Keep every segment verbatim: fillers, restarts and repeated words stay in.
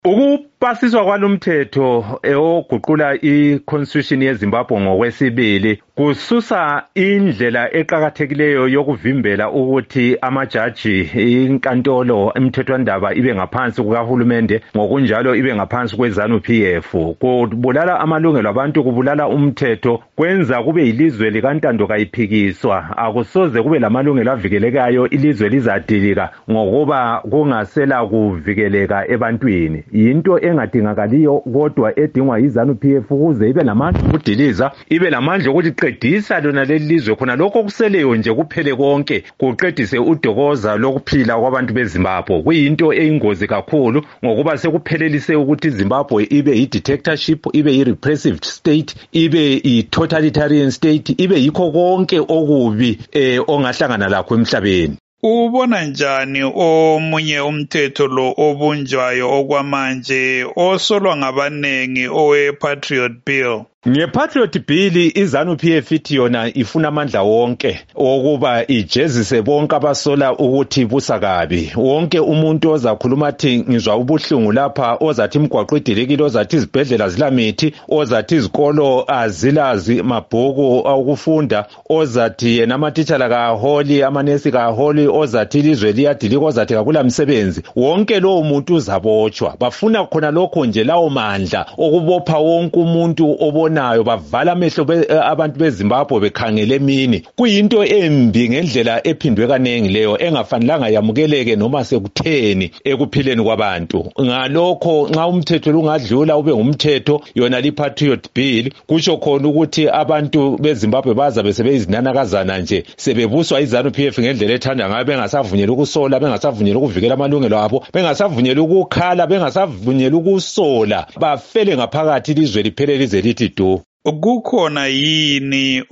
Ukupasiswa kwalomthetho oguqula i-Constitution yeZimbabwe ngokwesibili kususa indlela eqhakathekileyo yokuvimbela ukuthi amajaji inkantolo imthethwandaba ibe ngaphansi kukahulumende ngokunjalo ibe ngaphansi kweZANU P F. Kubulala amalungelo abantu, kubulala umthetho, kwenza kube yilizwe likantando kayiphikiswa. Akusoze kube lamalungelo avikelekayo, ilizwe lizadilika ngokuba kungasela kuvikeleka ebantwini. Yinto engadingakaliyo kodwa edingwa yiZANU P F ukuze ibe lamandla okudiliza, ibe lamandla ukuthi qedisa lona leli lizwe khona lokho kuseleyo nje kuphele konke, kuqedise udokoza lokuphila kwabantu beZimbabwe. Kuyinto eyingozi kakhulu ngokuba sekuphelelise ukuthi iZimbabwe ibe yi-dictatorship, ibe yi-repressive state, ibe yi-totalitarian state, ibe yikho konke okubi eh, ongahlangana lakho emhlabeni. Ubona njani omunye umthetho lo obunjwayo okwamanje osolwa ngabanengi owe-Patriot Bill? Nge-Patriot Bill iZANU P F ithi yona ifuna amandla wonke okuba ijezise bonke abasola ukuthi busa kabi. Wonke umuntu ozakhuluma athi ngizwa ubuhlungu lapha, ozathi imigwaqo idilekile, ozathi izibhedlela zilamithi, ozathi izikolo azilazi mabhuku okufunda, ozathi yena amatitshala kaholi, amanesi kaholi, ozathi ilizwe liyadilika, ozathi kakula msebenzi, wonke lowo muntu uzabotshwa. Bafuna khona lokho nje, lawo mandla okubopha wonke umuntu obona nayo, bavala amehlo be, abantu beZimbabwe bekhangele emini. Kuyinto embi ngendlela ephindwe kanengi leyo, engafanelanga yamukeleke noma sekutheni ekuphileni kwabantu. Ngalokho nxa umthetho lungadlula ube ngumthetho yona li-Patriot Bill, kusho khona ukuthi abantu beZimbabwe baza besebeyizinanakazana nje, sebebuswa iZANU P F ngendlela ethanda ngayo, bengasavunyelwa ukusola, bengasavunyelwa ukuvikela amalungelo abo, bengasavunyelwa ukukhala, bengasavunyelwa ukusola, bafele ngaphakathi ilizwe liphele lize lithi du. Kukhona yini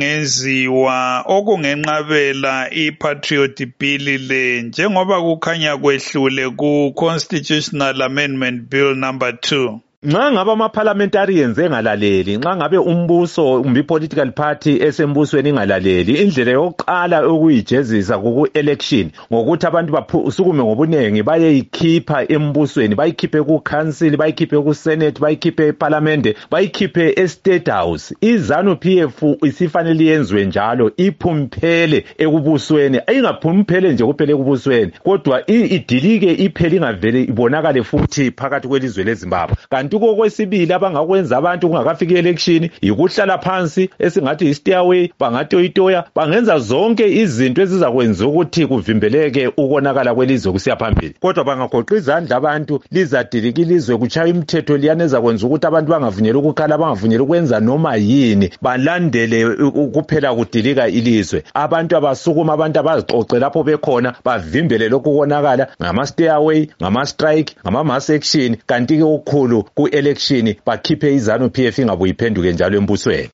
okungenziwa okungenqabela i-Patriot Bill le, njengoba kukhanya kwehlule ku-Constitutional Amendment Bill number two? Nxa ngabe ama-parliamentarians engalaleli, nxa ngabe umbuso kumbe i-political party esembusweni ingalaleli, indlela yokuqala okuyijezisa kuku-election ngokuthi abantu basukume ngobunengi bayeyikhipha embusweni, bayikhiphe ku-council, bayikhiphe ku-senate, bayikhiphe eparlamente, bayikhiphe e-state house. iZANU P F isifanele yenzwe njalo, iphumiphele ekubusweni, ayingaphumiphele nje kuphele ekubusweni, kodwa idilike iphele ingavele ibonakale futhi phakathi kwelizwe leZimbabwe. Kanti okwesibili abangakwenza abantu kungakafika i-election yikuhlala phansi, esingathi yi-stairway, bangatoyitoya, bangenza zonke izinto ezizakwenza ukuthi kuvimbeleke ukonakala kwelizwe kusiya phambili. Kodwa bangagoqa izandla abantu, lizadilika ilizwe, kuchaya imithetho liyana ezakwenza ukuthi abantu bangavunyelwa ukukhala, bangavunyelwa ukwenza noma yini, balandele kuphela kudilika ilizwe. Abantu abasukuma, abantu abaziqoqe lapho bekhona, bavimbele lokhu konakala ngama-stairway, ngama-strike, ngama-mass action, kanti ke okukhulu ku-election bakhiphe iZANU P F ingabuye iphenduke njalo embusweni.